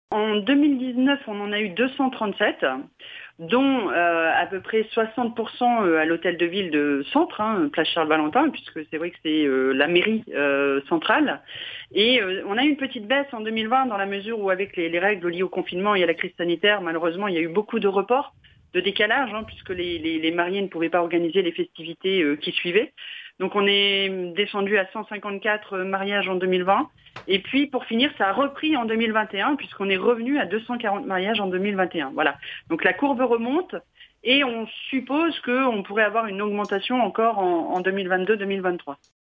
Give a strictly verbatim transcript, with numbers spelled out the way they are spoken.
En deux mille dix-neuf, on en a eu deux cent trente-sept, dont euh, à peu près soixante pour cent à l'hôtel de ville de Centre, hein, place Charles-Valentin, puisque c'est vrai que c'est euh, la mairie euh, centrale. Et euh, on a eu une petite baisse en deux mille vingt dans la mesure où, avec les, les règles liées au confinement et à la crise sanitaire, malheureusement, il y a eu beaucoup de reports, de décalage, hein, puisque les, les, les mariés ne pouvaient pas organiser les festivités euh, qui suivaient. Donc on est descendu à cent cinquante-quatre mariages en deux mille vingt. Et puis pour finir, ça a repris en deux mille vingt et un, puisqu'on est revenu à deux cent quarante mariages en deux mille vingt et un. Voilà. Donc la courbe remonte et on suppose qu'on pourrait avoir une augmentation encore en, en deux mille vingt-deux deux mille vingt-trois.